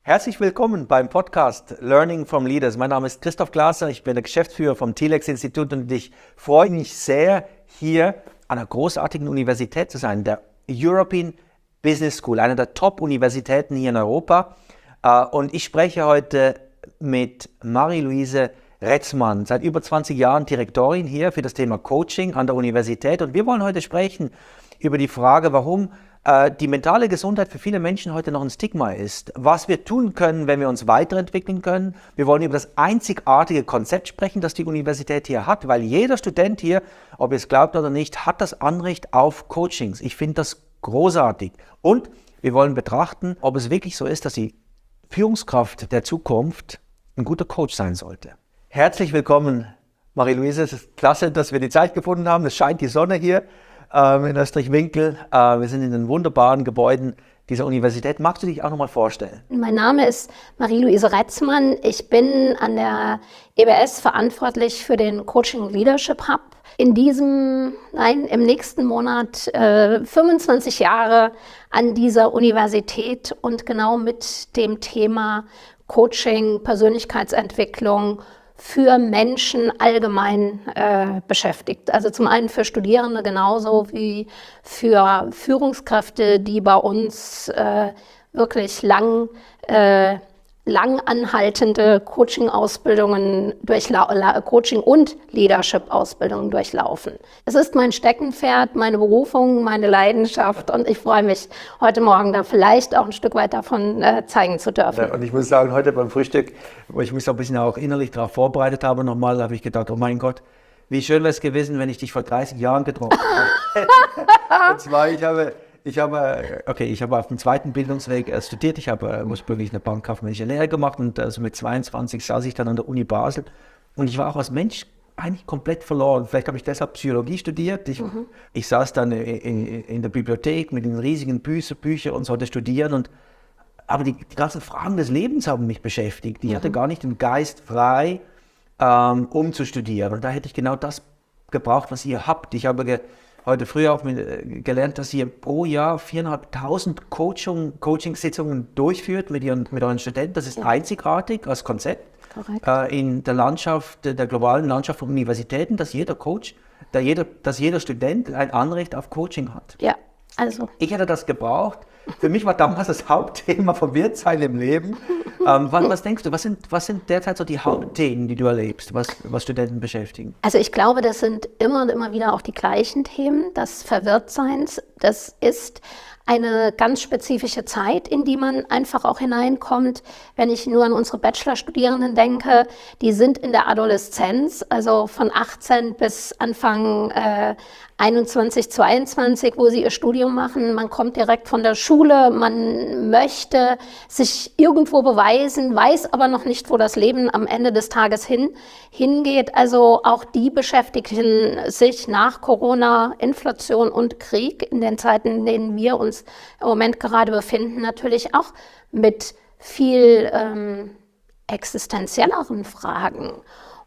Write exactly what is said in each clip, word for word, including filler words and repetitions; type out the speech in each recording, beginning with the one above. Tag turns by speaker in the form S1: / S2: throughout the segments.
S1: Herzlich willkommen beim Podcast Learning from Leaders. Mein Name ist Christoph Glaser, ich bin der Geschäftsführer vom Telex-Institut und ich freue mich sehr, hier an einer großartigen Universität zu sein, der European Business School, einer der Top-Universitäten hier in Europa. Und ich spreche heute mit Marie-Louise Retzmann, seit über zwanzig Jahren Direktorin hier für das Thema Coaching an der Universität. Und wir wollen heute sprechen über die Frage, warum äh, die mentale Gesundheit für viele Menschen heute noch ein Stigma ist. Was wir tun können, wenn wir uns weiterentwickeln können. Wir wollen über das einzigartige Konzept sprechen, das die Universität hier hat, weil jeder Student hier, ob ihr es glaubt oder nicht, hat das Anrecht auf Coachings. Ich finde das großartig. Und wir wollen betrachten, ob es wirklich so ist, dass die Führungskraft der Zukunft ein guter Coach sein sollte. Herzlich willkommen, Marie-Louise. Es ist klasse, dass wir die Zeit gefunden haben. Es scheint die Sonne hier ähm, in Österreich-Winkel. Äh, wir sind in den wunderbaren Gebäuden dieser Universität. Magst du dich auch noch mal vorstellen?
S2: Mein Name ist Marie-Louise Retzmann. Ich bin an der E B S verantwortlich für den Coaching Leadership Hub. In diesem, nein, im nächsten Monat äh, fünfundzwanzig Jahre an dieser Universität und genau mit dem Thema Coaching, Persönlichkeitsentwicklung für Menschen allgemein äh, beschäftigt. Also zum einen für Studierende genauso wie für Führungskräfte, die bei uns äh, wirklich lang, äh, lang anhaltende Coaching-Ausbildungen durchla- Coaching- und Leadership-Ausbildungen durchlaufen. Es ist mein Steckenpferd, meine Berufung, meine Leidenschaft und ich freue mich, heute Morgen da vielleicht auch ein Stück weit davon äh, zeigen zu dürfen.
S1: Ja, und ich muss sagen, heute beim Frühstück, wo ich mich so ein bisschen auch innerlich darauf vorbereitet habe, nochmal habe ich gedacht, oh mein Gott, wie schön wäre es gewesen, wenn ich dich vor dreißig Jahren getroffen hätte. Und zwar, ich habe... Ich habe, okay, ich habe auf dem zweiten Bildungsweg studiert. Ich habe ursprünglich eine bankkaufmännische Lehre gemacht und also mit zweiundzwanzig saß ich dann an der Uni Basel. Und ich war auch als Mensch eigentlich komplett verloren. Vielleicht habe ich deshalb Psychologie studiert. Ich, mhm. ich saß dann in, in, in der Bibliothek mit den riesigen Bücher, Bücher und sollte studieren. Und, aber die, die ganzen Fragen des Lebens haben mich beschäftigt. Ich mhm. hatte gar nicht den Geist frei, ähm, um zu studieren. Und da hätte ich genau das gebraucht, was ihr habt. Ich habe ge heute früh auch mit, gelernt, dass ihr pro Jahr viertausendfünfhundert Coaching, Coaching-Sitzungen durchführt mit, ihren, mit euren Studenten. Das ist ja einzigartig als Konzept äh, in der Landschaft, der globalen Landschaft von Universitäten, dass jeder Coach, dass jeder, dass jeder Student ein Anrecht auf Coaching hat.
S2: Ja, also.
S1: Ich hätte das gebraucht. Für mich war damals das Hauptthema Verwirrtsein im Leben. Ähm, was, was denkst du, was sind, was sind derzeit so die Hauptthemen, die du erlebst, was, was Studenten beschäftigen?
S2: Also ich glaube, das sind immer und immer wieder auch die gleichen Themen. Das Verwirrtseins, das ist eine ganz spezifische Zeit, in die man einfach auch hineinkommt. Wenn ich nur an unsere Bachelorstudierenden denke, die sind in der Adoleszenz, also von achtzehn bis Anfang äh, einundzwanzig, zweiundzwanzig, wo sie ihr Studium machen. Man kommt direkt von der Schule, man möchte sich irgendwo beweisen, weiß aber noch nicht, wo das Leben am Ende des Tages hin, hingeht. Also auch die beschäftigen sich nach Corona, Inflation und Krieg in den Zeiten, in denen wir uns im Moment gerade befinden, natürlich auch mit viel ähm, existenzielleren Fragen.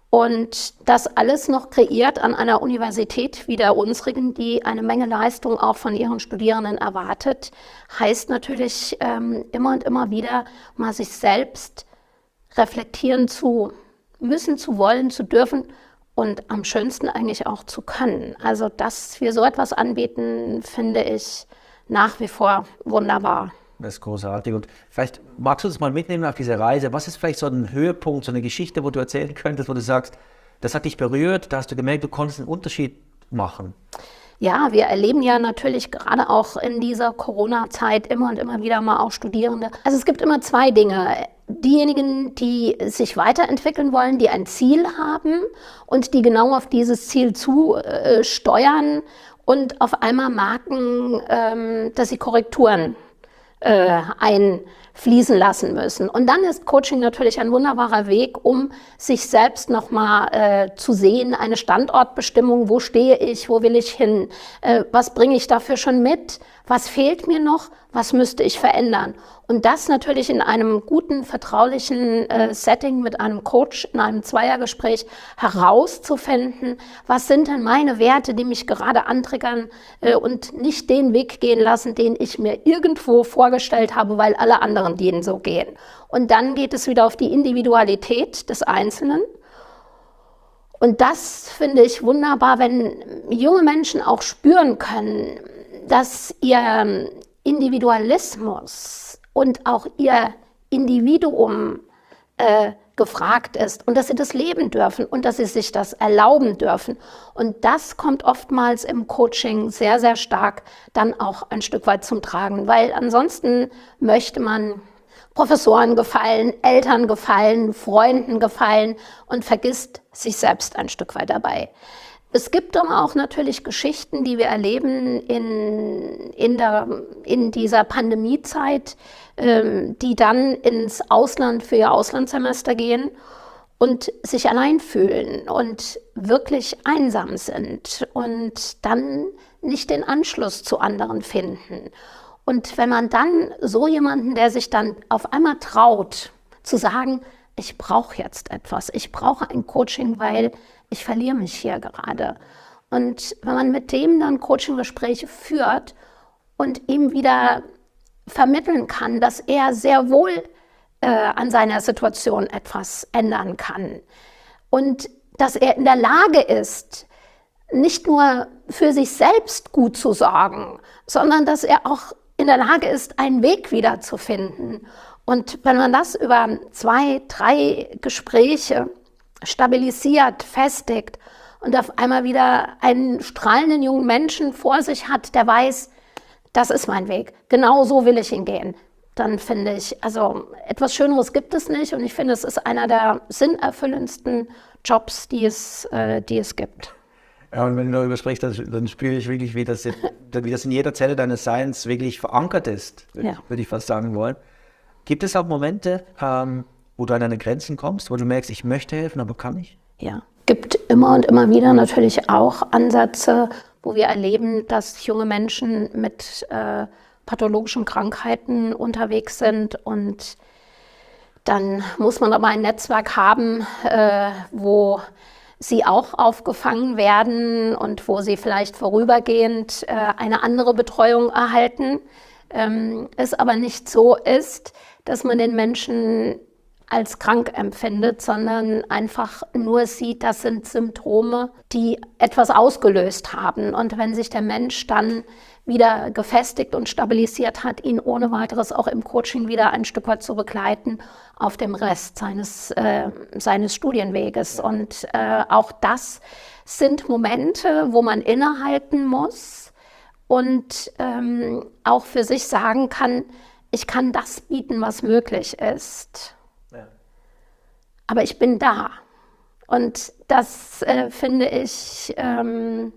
S2: Und das alles noch kreiert an einer Universität wie der unsrigen, die eine Menge Leistung auch von ihren Studierenden erwartet, heißt natürlich ähm, immer und immer wieder mal sich selbst reflektieren zu müssen, zu wollen, zu dürfen und am schönsten eigentlich auch zu können. Also, dass wir so etwas anbieten, finde ich nach wie vor wunderbar.
S1: Das ist großartig. Und vielleicht magst du uns mal mitnehmen auf diese Reise. Was ist vielleicht so ein Höhepunkt, so eine Geschichte, wo du erzählen könntest, wo du sagst, das hat dich berührt, da hast du gemerkt, du konntest einen Unterschied machen?
S2: Ja, wir erleben ja natürlich gerade auch in dieser Corona-Zeit immer und immer wieder mal auch Studierende. Also es gibt immer zwei Dinge. Diejenigen, die sich weiterentwickeln wollen, die ein Ziel haben und die genau auf dieses Ziel zusteuern und auf einmal merken, ähm, dass sie Korrekturen Äh, einfließen lassen müssen. Und dann ist Coaching natürlich ein wunderbarer Weg, um sich selbst nochmal äh, zu sehen, eine Standortbestimmung, wo stehe ich, wo will ich hin, äh, was bringe ich dafür schon mit, was fehlt mir noch, was müsste ich verändern. Und das natürlich in einem guten, vertraulichen äh, Setting mit einem Coach, in einem Zweiergespräch herauszufinden, was sind denn meine Werte, die mich gerade antriggern äh, und nicht den Weg gehen lassen, den ich mir irgendwo vorgestellt habe, weil alle anderen anderen, denen so gehen. Und dann geht es wieder auf die Individualität des Einzelnen. Und das finde ich wunderbar, wenn junge Menschen auch spüren können, dass ihr Individualismus und auch ihr Individuum äh, gefragt ist und dass sie das leben dürfen und dass sie sich das erlauben dürfen. Und das kommt oftmals im Coaching sehr, sehr stark dann auch ein Stück weit zum Tragen, weil ansonsten möchte man Professoren gefallen, Eltern gefallen, Freunden gefallen und vergisst sich selbst ein Stück weit dabei. Es gibt aber auch natürlich Geschichten, die wir erleben in, in, der, in dieser Pandemiezeit, ähm, die dann ins Ausland für ihr Auslandssemester gehen und sich allein fühlen und wirklich einsam sind und dann nicht den Anschluss zu anderen finden. Und wenn man dann so jemanden, der sich dann auf einmal traut, zu sagen, ich brauche jetzt etwas, ich brauche ein Coaching, weil ich verliere mich hier gerade. Und wenn man mit dem dann Coaching-Gespräche führt und ihm wieder vermitteln kann, dass er sehr wohl äh, an seiner Situation etwas ändern kann und dass er in der Lage ist, nicht nur für sich selbst gut zu sorgen, sondern dass er auch in der Lage ist, einen Weg wiederzufinden. Und wenn man das über zwei, drei Gespräche stabilisiert, festigt und auf einmal wieder einen strahlenden jungen Menschen vor sich hat, der weiß, das ist mein Weg, genau so will ich ihn gehen, dann finde ich, also etwas Schöneres gibt es nicht und ich finde, es ist einer der sinnerfüllendsten Jobs, die es, äh, die es gibt.
S1: Ja, und wenn du darüber sprichst, dann, dann spüre ich wirklich, wie das, in, wie das in jeder Zelle deines Seins wirklich verankert ist, würde, ja. würde ich fast sagen wollen. Gibt es auch Momente, ähm, wo du an deine Grenzen kommst, wo du merkst, ich möchte helfen, aber kann nicht?
S2: Ja, gibt immer und immer wieder natürlich auch Ansätze, wo wir erleben, dass junge Menschen mit äh, pathologischen Krankheiten unterwegs sind und dann muss man aber ein Netzwerk haben, äh, wo sie auch aufgefangen werden und wo sie vielleicht vorübergehend äh, eine andere Betreuung erhalten. Ähm, es aber nicht so ist, dass man den Menschen als krank empfindet, sondern einfach nur sieht, das sind Symptome, die etwas ausgelöst haben. Und wenn sich der Mensch dann wieder gefestigt und stabilisiert hat, ihn ohne weiteres auch im Coaching wieder ein Stück weit zu begleiten auf dem Rest seines, äh, seines Studienweges. Und äh, auch das sind Momente, wo man innehalten muss und ähm, auch für sich sagen kann, ich kann das bieten, was möglich ist. Ja. Aber ich bin da. Und das, äh, finde ich, ähm,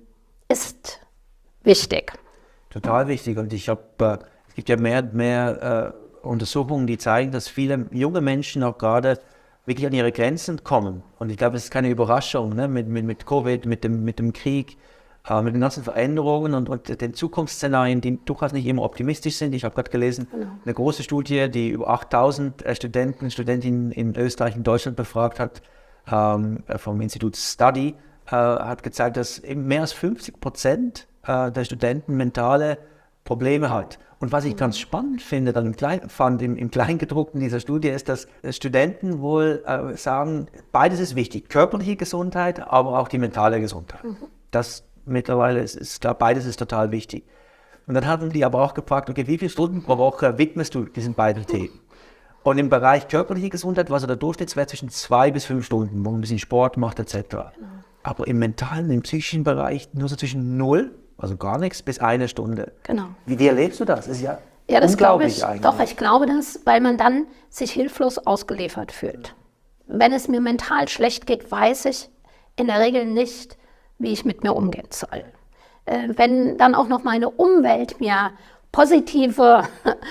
S2: ist wichtig.
S1: Total wichtig. Und ich habe, äh, es gibt ja mehr und mehr äh, Untersuchungen, die zeigen, dass viele junge Menschen auch gerade wirklich an ihre Grenzen kommen. Und ich glaube, es ist keine Überraschung, ne? mit, mit, mit Covid, mit dem, mit dem Krieg, äh, mit den ganzen Veränderungen und, und den Zukunftsszenarien, die durchaus nicht immer optimistisch sind. Ich habe gerade gelesen, genau. eine große Studie, die über achttausend äh, Studenten und Studentinnen in Österreich und Deutschland befragt hat, ähm, vom Institut Study, äh, hat gezeigt, dass eben mehr als fünfzig Prozent der Studenten mentale Probleme hat. Und was ich ganz spannend finde, dann im Klein, fand im, im Kleingedruckten dieser Studie, ist, dass Studenten wohl äh, sagen, beides ist wichtig, körperliche Gesundheit, aber auch die mentale Gesundheit. Mhm. Das mittlerweile ist, ist klar, beides ist total wichtig. Und dann haben die aber auch gefragt, okay, wie viele Stunden pro Woche widmest du diesen beiden Themen? Und im Bereich körperliche Gesundheit war so der Durchschnittswert zwischen zwei bis fünf Stunden, wo man ein bisschen Sport macht et cetera. Genau. Aber im mentalen, im psychischen Bereich nur so zwischen null, also gar nichts, bis eine Stunde.
S2: Genau.
S1: Wie wie erlebst du das? Das ist ja,
S2: ja das
S1: unglaublich
S2: ich,
S1: eigentlich.
S2: Doch, ich glaube das, weil man dann sich hilflos ausgeliefert fühlt. Wenn es mir mental schlecht geht, weiß ich in der Regel nicht, wie ich mit mir umgehen soll. Äh, wenn dann auch noch meine Umwelt mir positive,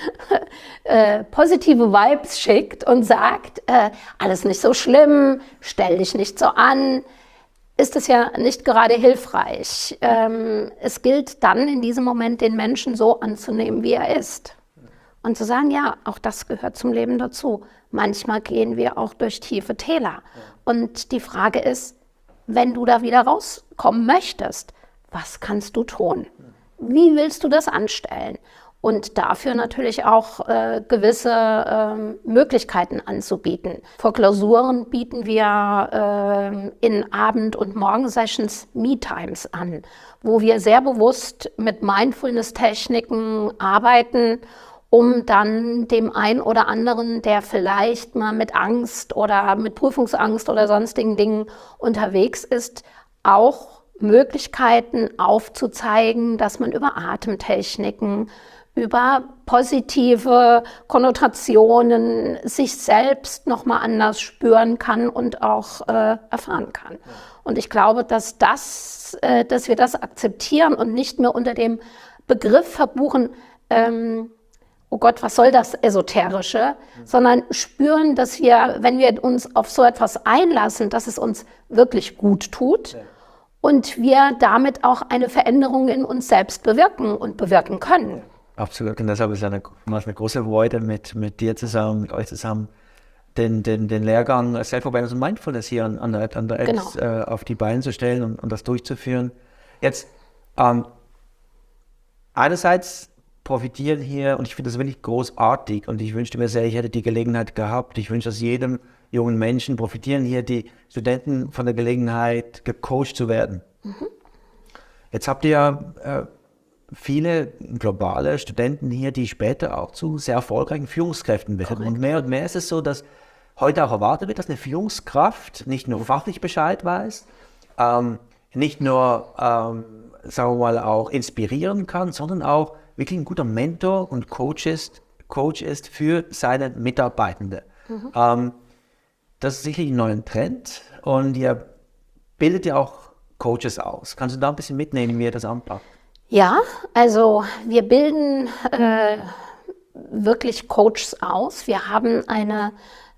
S2: äh, positive Vibes schickt und sagt, äh, alles nicht so schlimm, stell dich nicht so an, ist es ja nicht gerade hilfreich. Ähm, es gilt dann in diesem Moment, den Menschen so anzunehmen, wie er ist. Und zu sagen, ja, auch das gehört zum Leben dazu. Manchmal gehen wir auch durch tiefe Täler. Und die Frage ist, wenn du da wieder rauskommen möchtest, was kannst du tun? Wie willst du das anstellen? und dafür natürlich auch äh, gewisse äh, Möglichkeiten anzubieten. Vor Klausuren bieten wir äh, in Abend- und Morgensessions Me-Times an, wo wir sehr bewusst mit Mindfulness-Techniken arbeiten, um dann dem einen oder anderen, der vielleicht mal mit Angst oder mit Prüfungsangst oder sonstigen Dingen unterwegs ist, auch Möglichkeiten aufzuzeigen, dass man über Atemtechniken, über positive Konnotationen sich selbst nochmal anders spüren kann und auch äh, erfahren kann. Ja. Und ich glaube, dass, das, äh, dass wir das akzeptieren und nicht mehr unter dem Begriff verbuchen, ähm, oh Gott, was soll das Esoterische, mhm. sondern spüren, dass wir, wenn wir uns auf so etwas einlassen, dass es uns wirklich gut tut. Ja. Und wir damit auch eine Veränderung in uns selbst bewirken und bewirken können.
S1: Absolut. Und deshalb ist es eine, eine große Freude, mit, mit dir zusammen, mit euch zusammen, den, den, den Lehrgang Self-Awareness und Mindfulness hier an, an der, an der genau. Ex, äh, auf die Beine zu stellen und, und das durchzuführen. Jetzt, ähm, einerseits profitieren hier, und ich finde das wirklich großartig, und ich wünschte mir sehr, ich hätte die Gelegenheit gehabt, ich wünsche das jedem jungen Menschen, profitieren hier die Studenten von der Gelegenheit, gecoacht zu werden. Mhm. Jetzt habt ihr ja äh, viele globale Studenten hier, die später auch zu sehr erfolgreichen Führungskräften werden. Und mehr und mehr ist es so, dass heute auch erwartet wird, dass eine Führungskraft nicht nur fachlich Bescheid weiß, ähm, nicht nur, ähm, sagen wir mal, auch inspirieren kann, sondern auch wirklich ein guter Mentor und Coach ist, Coach ist für seine Mitarbeitende. Mhm. Ähm, Das ist sicherlich ein neuer Trend und ihr bildet ja auch Coaches aus. Kannst du da ein bisschen mitnehmen, wie ihr das anpackt?
S2: Ja, also wir bilden äh, wirklich Coaches aus. Wir haben eine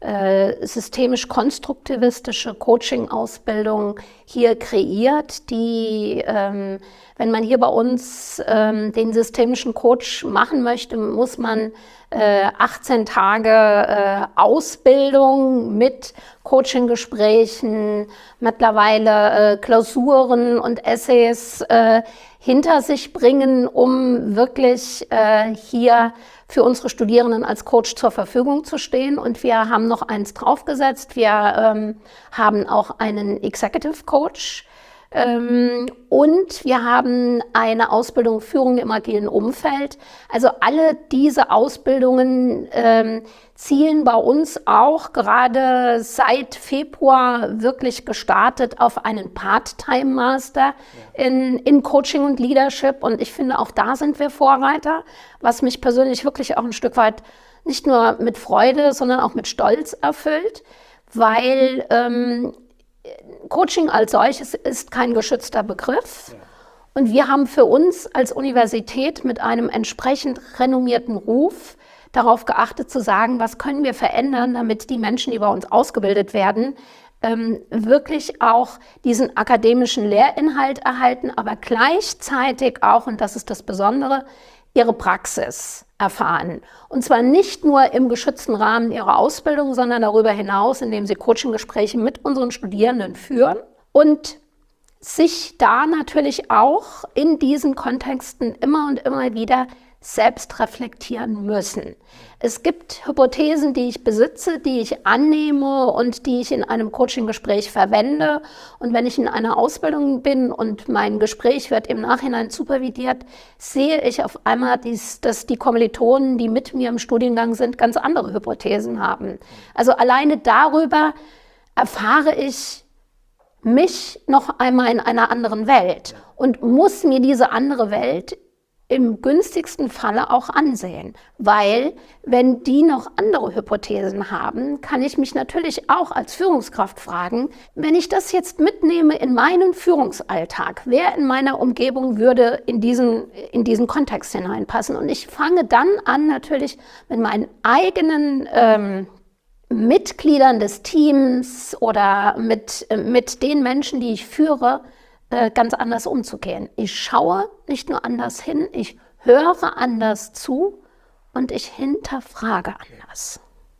S2: äh, systemisch-konstruktivistische Coaching-Ausbildung hier kreiert, die, ähm, wenn man hier bei uns ähm, den systemischen Coach machen möchte, muss man äh, achtzehn Tage äh, Ausbildung mit Coaching-Gesprächen, mittlerweile äh, Klausuren und Essays äh, hinter sich bringen, um wirklich äh, hier für unsere Studierenden als Coach zur Verfügung zu stehen. Und wir haben noch eins draufgesetzt. Wir ähm, haben auch einen Executive Coach. Ähm, und wir haben eine Ausbildung Führung im agilen Umfeld. Also alle diese Ausbildungen ähm, zielen bei uns auch gerade seit Februar wirklich gestartet auf einen Part-Time-Master ja. in, in Coaching und Leadership. Und ich finde, auch da sind wir Vorreiter, was mich persönlich wirklich auch ein Stück weit nicht nur mit Freude, sondern auch mit Stolz erfüllt, weil ähm, Coaching als solches ist kein geschützter Begriff. Ja. Und wir haben für uns als Universität mit einem entsprechend renommierten Ruf darauf geachtet zu sagen, was können wir verändern, damit die Menschen, die bei uns ausgebildet werden, ähm, wirklich auch diesen akademischen Lehrinhalt erhalten, aber gleichzeitig auch, und das ist das Besondere, ihre Praxis erfahren. Und zwar nicht nur im geschützten Rahmen ihrer Ausbildung, sondern darüber hinaus, indem sie Coaching-Gespräche mit unseren Studierenden führen und sich da natürlich auch in diesen Kontexten immer und immer wieder selbst reflektieren müssen. Es gibt Hypothesen, die ich besitze, die ich annehme und die ich in einem Coaching-Gespräch verwende. Und wenn ich in einer Ausbildung bin und mein Gespräch wird im Nachhinein supervidiert, sehe ich auf einmal, dies, dass die Kommilitonen, die mit mir im Studiengang sind, ganz andere Hypothesen haben. Also alleine darüber erfahre ich mich noch einmal in einer anderen Welt und muss mir diese andere Welt im günstigsten Falle auch ansehen, weil wenn die noch andere Hypothesen haben, kann ich mich natürlich auch als Führungskraft fragen, wenn ich das jetzt mitnehme in meinen Führungsalltag, wer in meiner Umgebung würde in diesen, in diesen Kontext hineinpassen? Und ich fange dann an, natürlich mit meinen eigenen ähm, Mitgliedern des Teams oder mit, äh, mit den Menschen, die ich führe, ganz anders umzugehen. Ich schaue nicht nur anders hin, ich höre anders zu und ich hinterfrage anders.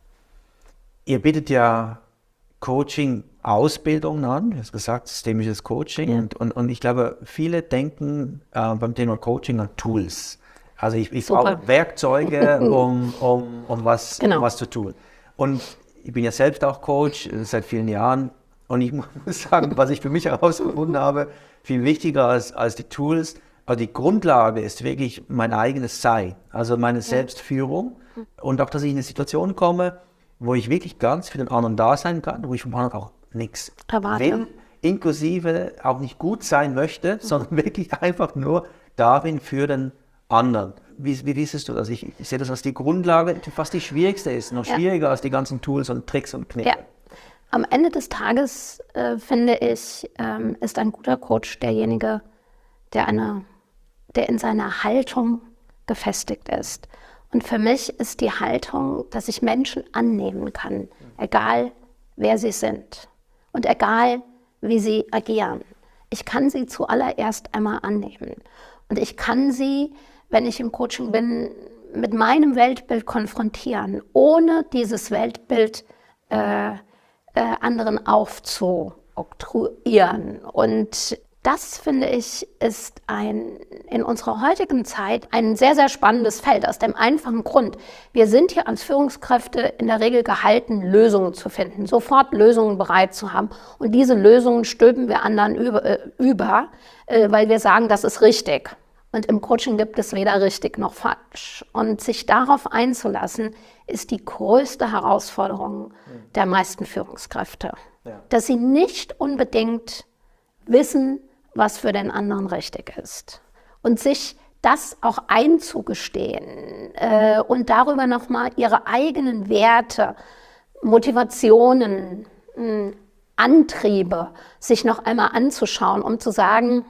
S1: Ihr bietet ja Coaching-Ausbildungen an, du hast gesagt, systemisches Coaching. Ja. Und, und, und ich glaube, viele denken äh, beim Thema Coaching an Tools. Also ich, ich brauche Werkzeuge, um, um, um, was,
S2: genau.
S1: um was zu tun. Und ich bin ja selbst auch Coach seit vielen Jahren. Und ich muss sagen, was ich für mich herausgefunden habe, viel wichtiger als, als die Tools, aber die Grundlage ist wirklich mein eigenes Sein, also meine ja. Selbstführung. Und auch, dass ich in eine Situation komme, wo ich wirklich ganz für den anderen da sein kann, wo ich vom anderen auch nichts will, inklusive auch nicht gut sein möchte, mhm. sondern wirklich einfach nur da bin für den anderen. Wie, wie siehst du das? Ich, ich sehe das als die Grundlage, die fast die schwierigste ist, noch ja. schwieriger als die ganzen Tools und Tricks und Kniffe. Ja.
S2: Am Ende des Tages, äh, finde ich, ähm, ist ein guter Coach derjenige, der, eine, der in seiner Haltung gefestigt ist. Und für mich ist die Haltung, dass ich Menschen annehmen kann, egal wer sie sind und egal wie sie agieren. Ich kann sie zuallererst einmal annehmen. Und ich kann sie, wenn ich im Coaching bin, mit meinem Weltbild konfrontieren, ohne dieses Weltbild äh, Äh, anderen aufzuoktroyieren. Und das, finde ich, ist ein, in unserer heutigen Zeit ein sehr, sehr spannendes Feld, aus dem einfachen Grund. Wir sind hier als Führungskräfte in der Regel gehalten, Lösungen zu finden, sofort Lösungen bereit zu haben. Und diese Lösungen stülpen wir anderen über, äh, über äh, weil wir sagen, das ist richtig. Und im Coaching gibt es weder richtig noch falsch. Und sich darauf einzulassen, ist die größte Herausforderung der meisten Führungskräfte. Ja. Dass sie nicht unbedingt wissen, was für den anderen richtig ist. Und sich das auch einzugestehen äh, und darüber nochmal ihre eigenen Werte, Motivationen, mh, Antriebe sich noch einmal anzuschauen, um zu sagen,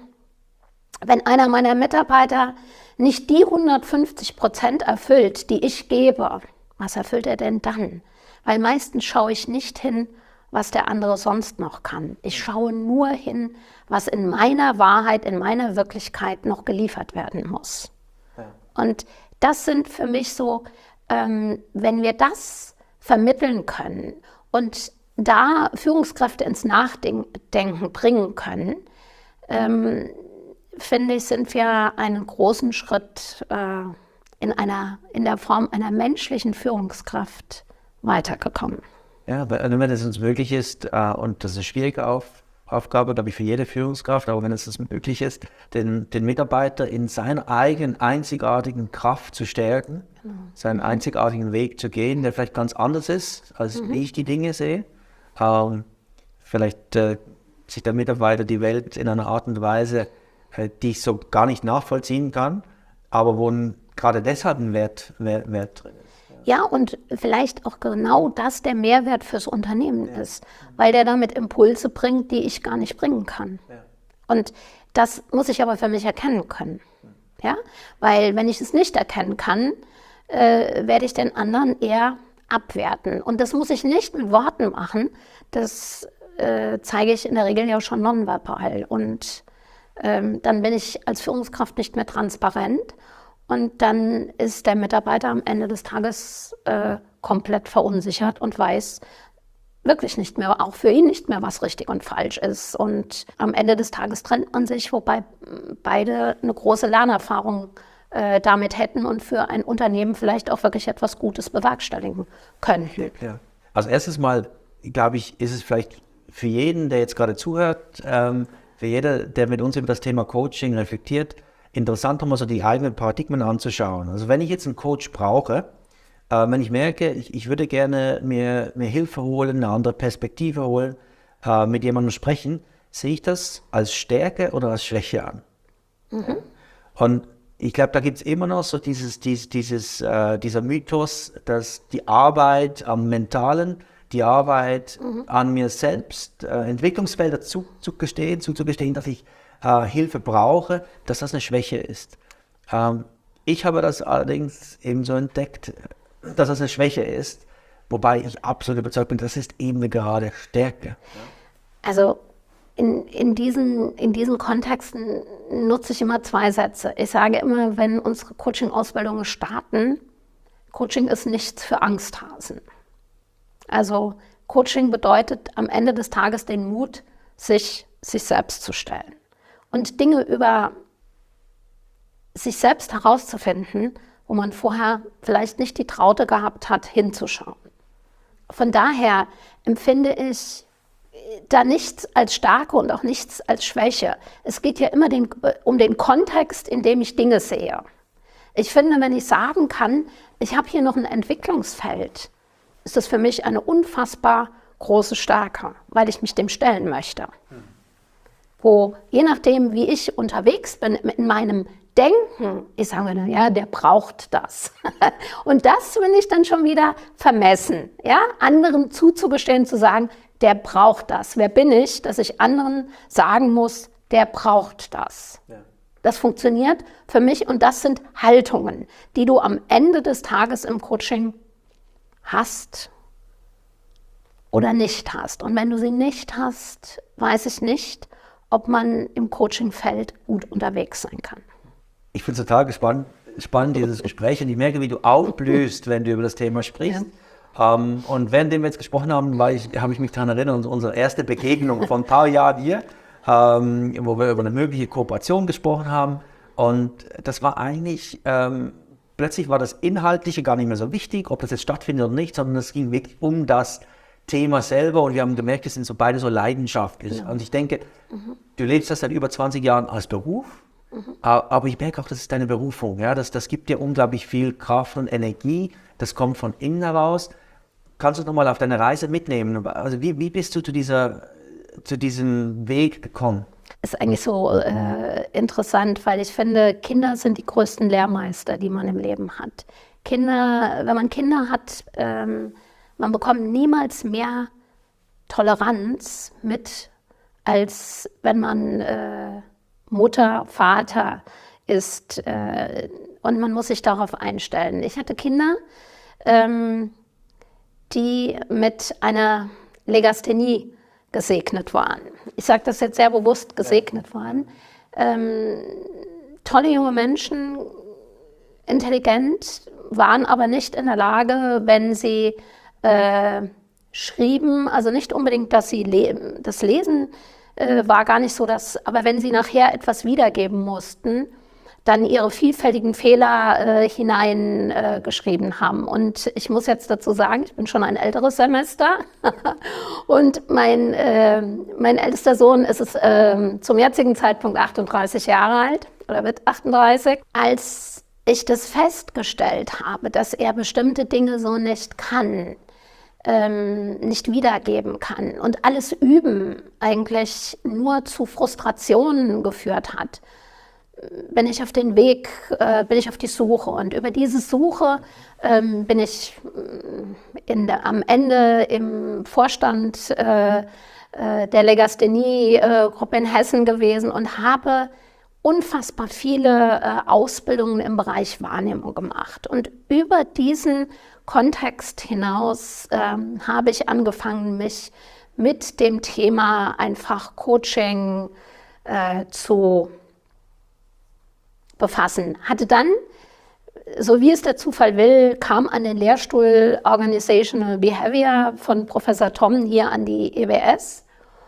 S2: wenn einer meiner Mitarbeiter nicht die hundertfünfzig Prozent erfüllt, die ich gebe, was erfüllt er denn dann? Weil meistens schaue ich nicht hin, was der andere sonst noch kann. Ich schaue nur hin, was in meiner Wahrheit, in meiner Wirklichkeit noch geliefert werden muss. Ja. Und das sind für mich so, ähm, wenn wir das vermitteln können und da Führungskräfte ins Nachdenken bringen können, ähm, finde ich, sind wir einen großen Schritt äh, in, einer, in der Form einer menschlichen Führungskraft weitergekommen.
S1: Ja, wenn es uns möglich ist, äh, und das ist eine schwierige Auf, Aufgabe, glaube ich, für jede Führungskraft, aber wenn es uns möglich ist, den, den Mitarbeiter in seiner eigenen einzigartigen Kraft zu stärken, genau. seinen einzigartigen Weg zu gehen, der vielleicht ganz anders ist, als mhm. ich die Dinge sehe. Ähm, vielleicht äh, sich der Mitarbeiter die Welt in einer Art und Weise, die ich so gar nicht nachvollziehen kann, aber wo gerade deshalb ein Wert, Wert, Wert drin ist.
S2: Ja. ja, und vielleicht auch genau das der Mehrwert fürs Unternehmen ja. ist, weil der damit Impulse bringt, die ich gar nicht bringen kann. Ja. Und das muss ich aber für mich erkennen können. Ja? Weil wenn ich es nicht erkennen kann, äh, werde ich den anderen eher abwerten. Und das muss ich nicht mit Worten machen, das äh, zeige ich in der Regel ja schon nonverbal. Und Ähm, dann bin ich als Führungskraft nicht mehr transparent und dann ist der Mitarbeiter am Ende des Tages äh, komplett verunsichert und weiß wirklich nicht mehr, auch für ihn nicht mehr, was richtig und falsch ist. Und am Ende des Tages trennt man sich, wobei beide eine große Lernerfahrung äh, damit hätten und für ein Unternehmen vielleicht auch wirklich etwas Gutes bewerkstelligen könnten.
S1: Ja. Also erstes Mal, glaube ich, ist es vielleicht für jeden, der jetzt gerade zuhört, ähm, für jeder, der mit uns über das Thema Coaching reflektiert, interessant, um mal so die eigenen Paradigmen anzuschauen. Also wenn ich jetzt einen Coach brauche, äh, wenn ich merke, ich, ich würde gerne mir, mir Hilfe holen, eine andere Perspektive holen, äh, mit jemandem sprechen, sehe ich das als Stärke oder als Schwäche an. Mhm. Und ich glaube, da gibt es immer noch so dieses, dieses, dieses, äh, dieser Mythos, dass die Arbeit am Mentalen, die Arbeit mhm. an mir selbst, äh, Entwicklungsfelder zuzugestehen, zuzugestehen, dass ich äh, Hilfe brauche, dass das eine Schwäche ist. Ähm, ich habe das allerdings eben so entdeckt, dass das eine Schwäche ist, wobei ich absolut überzeugt bin, das ist eben eine gerade Stärke.
S2: Also in, in, diesen, in diesen Kontexten nutze ich immer zwei Sätze. Ich sage immer, wenn unsere Coaching-Ausbildungen starten, Coaching ist nichts für Angsthasen. Also Coaching bedeutet am Ende des Tages den Mut, sich sich selbst zu stellen und Dinge über sich selbst herauszufinden, wo man vorher vielleicht nicht die Traute gehabt hat, hinzuschauen. Von daher empfinde ich da nichts als Stärke und auch nichts als Schwäche. Es geht ja immer den, um den Kontext, in dem ich Dinge sehe. Ich finde, wenn ich sagen kann, ich habe hier noch ein Entwicklungsfeld, ist das für mich eine unfassbar große Stärke, weil ich mich dem stellen möchte. Hm. Wo, je nachdem, wie ich unterwegs bin in meinem Denken, ich sage mir, ja, der braucht das. Und das finde ich dann schon wieder vermessen, ja, anderen zuzugestehen, zu sagen, der braucht das. Wer bin ich, dass ich anderen sagen muss, der braucht das. Ja. Das funktioniert für mich und das sind Haltungen, die du am Ende des Tages im Coaching hast oder nicht hast. Und wenn du sie nicht hast, weiß ich nicht, ob man im Coachingfeld gut unterwegs sein kann.
S1: Ich finde es total gespannt, spannend, dieses Gespräch, und ich merke, wie du aufblühst, wenn du über das Thema sprichst. Ja. Um, und während wir jetzt gesprochen haben, ich, habe ich mich daran erinnert, unsere erste Begegnung von ein paar Jahren hier, um, wo wir über eine mögliche Kooperation gesprochen haben. Und das war eigentlich, ähm, plötzlich war das Inhaltliche gar nicht mehr so wichtig, ob das jetzt stattfindet oder nicht, sondern es ging wirklich um das Thema selber, und wir haben gemerkt, es sind so beide so leidenschaftlich. Ja. Und ich denke, mhm. du lebst das seit über zwanzig Jahren als Beruf, mhm. aber ich merke auch, das ist deine Berufung. Ja? Das, das gibt dir unglaublich viel Kraft und Energie, das kommt von innen heraus. Kannst du uns nochmal auf deine Reise mitnehmen? Also wie, wie bist du zu, dieser, zu diesem Weg gekommen?
S2: Ist eigentlich so äh, interessant, weil ich finde, Kinder sind die größten Lehrmeister, die man im Leben hat. Kinder, wenn man Kinder hat, ähm, man bekommt niemals mehr Toleranz mit, als wenn man äh, Mutter, Vater ist. Äh, und man muss sich darauf einstellen. Ich hatte Kinder, ähm, die mit einer Legasthenie gesegnet waren. Ich sage das jetzt sehr bewusst, gesegnet waren. Ähm, tolle junge Menschen, intelligent, waren aber nicht in der Lage, wenn sie äh, schrieben, also nicht unbedingt, dass sie le- das Lesen äh, war gar nicht so, dass, aber wenn sie nachher etwas wiedergeben mussten, dann ihre vielfältigen Fehler äh, hineingeschrieben äh, haben. Und ich muss jetzt dazu sagen, ich bin schon ein älteres Semester und mein, äh, mein ältester Sohn ist es, äh, zum jetzigen Zeitpunkt achtunddreißig Jahre alt oder wird achtunddreißig. Als ich das festgestellt habe, dass er bestimmte Dinge so nicht kann, ähm, nicht wiedergeben kann und alles Üben eigentlich nur zu Frustrationen geführt hat, bin ich auf den Weg, äh, bin ich auf die Suche. Und über diese Suche ähm, bin ich in der, am Ende im Vorstand äh, äh, der Legasthenie-Gruppe in Hessen gewesen und habe unfassbar viele äh, Ausbildungen im Bereich Wahrnehmung gemacht. Und über diesen Kontext hinaus ähm, habe ich angefangen, mich mit dem Thema einfach Coaching äh, zu befassen. Hatte dann, so wie es der Zufall will, kam an den Lehrstuhl Organizational Behavior von Professor Tom hier an die E W S,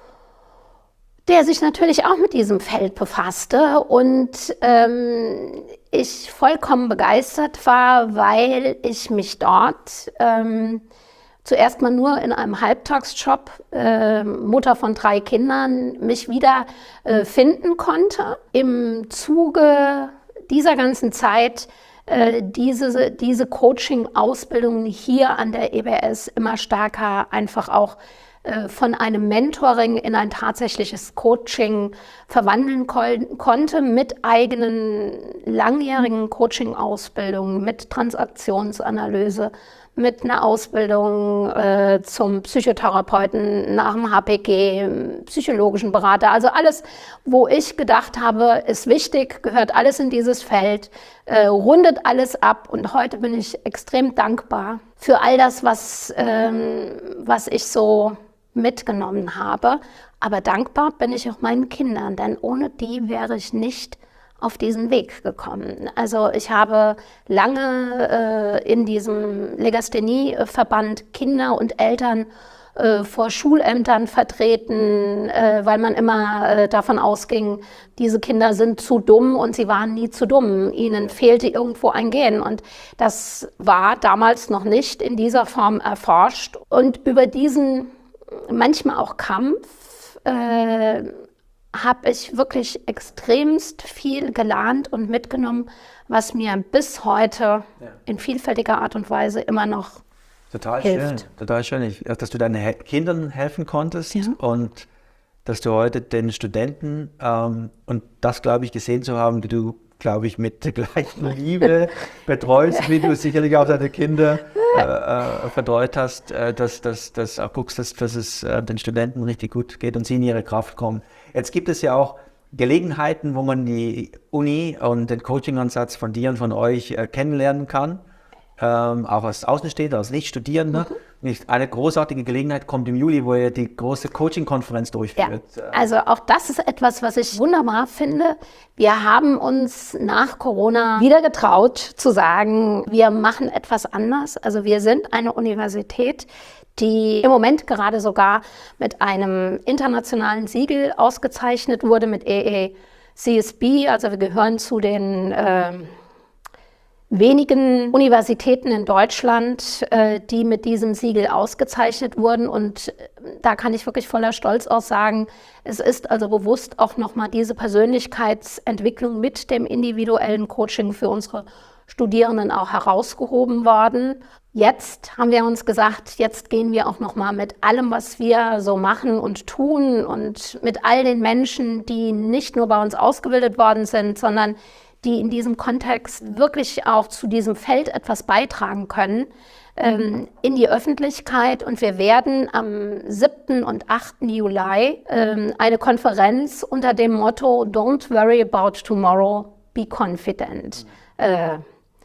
S2: der sich natürlich auch mit diesem Feld befasste und ähm, ich vollkommen begeistert war, weil ich mich dort ähm, zuerst mal nur in einem Halbtagsjob, äh, Mutter von drei Kindern, mich wieder äh, finden konnte. Im Zuge dieser ganzen Zeit äh, diese, diese Coaching-Ausbildung hier an der E W S immer stärker einfach auch äh, von einem Mentoring in ein tatsächliches Coaching verwandeln ko- konnte mit eigenen langjährigen Coaching-Ausbildungen, mit Transaktionsanalyse, mit einer Ausbildung äh, zum Psychotherapeuten nach dem H P G, psychologischen Berater. Also alles, wo ich gedacht habe, ist wichtig, gehört alles in dieses Feld, äh, rundet alles ab. Und heute bin ich extrem dankbar für all das, was, ähm, was ich so mitgenommen habe. Aber dankbar bin ich auch meinen Kindern, denn ohne die wäre ich nicht auf diesen Weg gekommen. Also ich habe lange äh, in diesem Legasthenie-Verband Kinder und Eltern äh, vor Schulämtern vertreten, äh, weil man immer äh, davon ausging, diese Kinder sind zu dumm und sie waren nie zu dumm. Ihnen fehlte irgendwo ein Gen und das war damals noch nicht in dieser Form erforscht. Und über diesen manchmal auch Kampf äh, habe ich wirklich extremst viel gelernt und mitgenommen, was mir bis heute ja. in vielfältiger Art und Weise immer noch
S1: total
S2: hilft.
S1: Schön, total schön, ich, dass du deinen He- Kindern helfen konntest ja. und dass du heute den Studenten ähm, und das, glaube ich, gesehen zu haben, die du, glaube ich, mit der gleichen Liebe betreust, wie du sicherlich auch deine Kinder äh, äh, vertreut hast, äh, dass, dass, dass auch guckst, dass, dass es äh, den Studenten richtig gut geht und sie in ihre Kraft kommen. Jetzt gibt es ja auch Gelegenheiten, wo man die Uni und den Coaching-Ansatz von dir und von euch äh, kennenlernen kann, ähm, auch als Außenstehender, als Nicht-Studierender. Mhm. Eine großartige Gelegenheit kommt im Juli, wo ihr die große Coaching-Konferenz durchführt.
S2: Ja, also auch das ist etwas, was ich wunderbar finde. Wir haben uns nach Corona wieder getraut zu sagen, wir machen etwas anders. Also wir sind eine Universität, die im Moment gerade sogar mit einem internationalen Siegel ausgezeichnet wurde, mit A A C S B. Also wir gehören zu den äh, wenigen Universitäten in Deutschland, äh, die mit diesem Siegel ausgezeichnet wurden. Und da kann ich wirklich voller Stolz auch sagen, es ist also bewusst auch nochmal diese Persönlichkeitsentwicklung mit dem individuellen Coaching für unsere Studierenden auch herausgehoben worden. Jetzt haben wir uns gesagt, jetzt gehen wir auch noch mal mit allem, was wir so machen und tun und mit all den Menschen, die nicht nur bei uns ausgebildet worden sind, sondern die in diesem Kontext wirklich auch zu diesem Feld etwas beitragen können, ähm, in die Öffentlichkeit. Und wir werden am siebten und achten Juli ähm, eine Konferenz unter dem Motto Don't worry about tomorrow, be confident äh,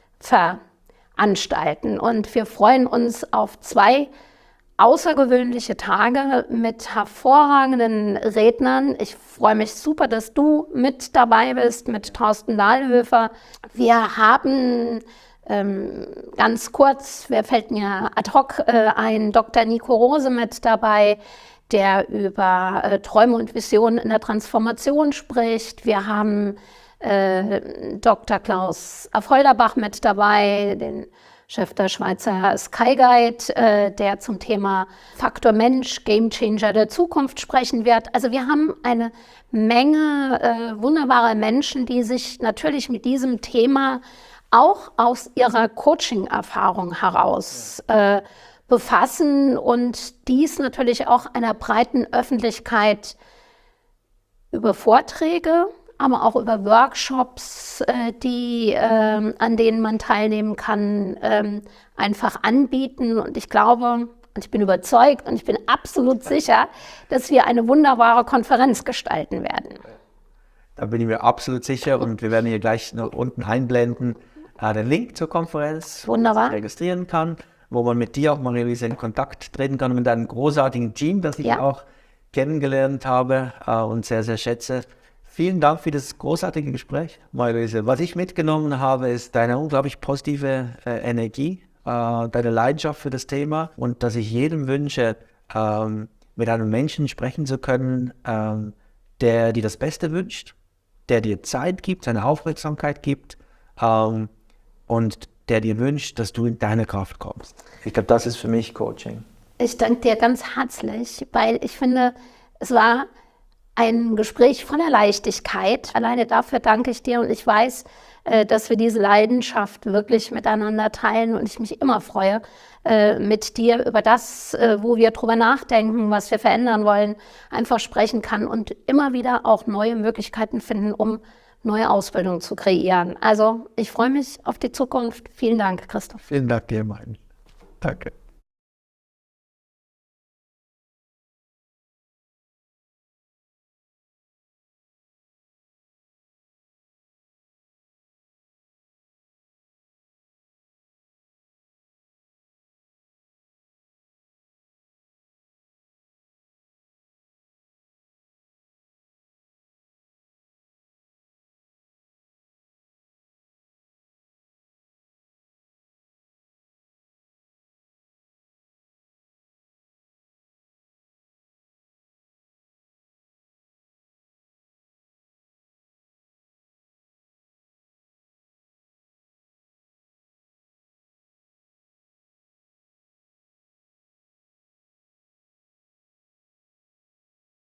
S2: veranstalten. Und wir freuen uns auf zwei außergewöhnliche Tage mit hervorragenden Rednern. Ich freue mich super, dass du mit dabei bist, mit Thorsten Dahlhöfer. Wir haben ähm, ganz kurz, wer fällt mir ad hoc äh, ein, Doktor Nico Rose mit dabei, der über äh, Träume und Visionen in der Transformation spricht. Wir haben äh, Doktor Klaus Affolterbach mit dabei, den Chef der Schweizer Sky Guide, äh, der zum Thema Faktor Mensch, Game Changer der Zukunft sprechen wird. Also wir haben eine Menge äh, wunderbarer Menschen, die sich natürlich mit diesem Thema auch aus ihrer Coaching-Erfahrung heraus äh, befassen und dies natürlich auch einer breiten Öffentlichkeit über Vorträge, aber auch über Workshops, äh, die, äh, an denen man teilnehmen kann, ähm, einfach anbieten. Und ich glaube, und ich bin überzeugt und ich bin absolut sicher, dass wir eine wunderbare Konferenz gestalten werden.
S1: Da bin ich mir absolut sicher und wir werden hier gleich noch unten einblenden äh, den Link zur Konferenz,
S2: Wunderbar.
S1: wo man sich registrieren kann, wo man mit dir auch, Marie-Louise, in Kontakt treten kann, mit einem großartigen Team, das ich ja. auch kennengelernt habe äh, und sehr, sehr schätze. Vielen Dank für das großartige Gespräch, Marie-Louise. Was ich mitgenommen habe, ist deine unglaublich positive äh, Energie, äh, deine Leidenschaft für das Thema und dass ich jedem wünsche, ähm, mit einem Menschen sprechen zu können, ähm, der dir das Beste wünscht, der dir Zeit gibt, seine Aufmerksamkeit gibt ähm, und der dir wünscht, dass du in deine Kraft kommst. Ich glaube, das ist für mich Coaching.
S2: Ich danke dir ganz herzlich, weil ich finde, es war ein Gespräch voller Leichtigkeit. Alleine dafür danke ich dir und ich weiß, dass wir diese Leidenschaft wirklich miteinander teilen und ich mich immer freue, mit dir über das, wo wir drüber nachdenken, was wir verändern wollen, einfach sprechen kann und immer wieder auch neue Möglichkeiten finden, um neue Ausbildung zu kreieren. Also ich freue mich auf die Zukunft. Vielen Dank, Christoph.
S1: Vielen Dank dir, mein. Danke.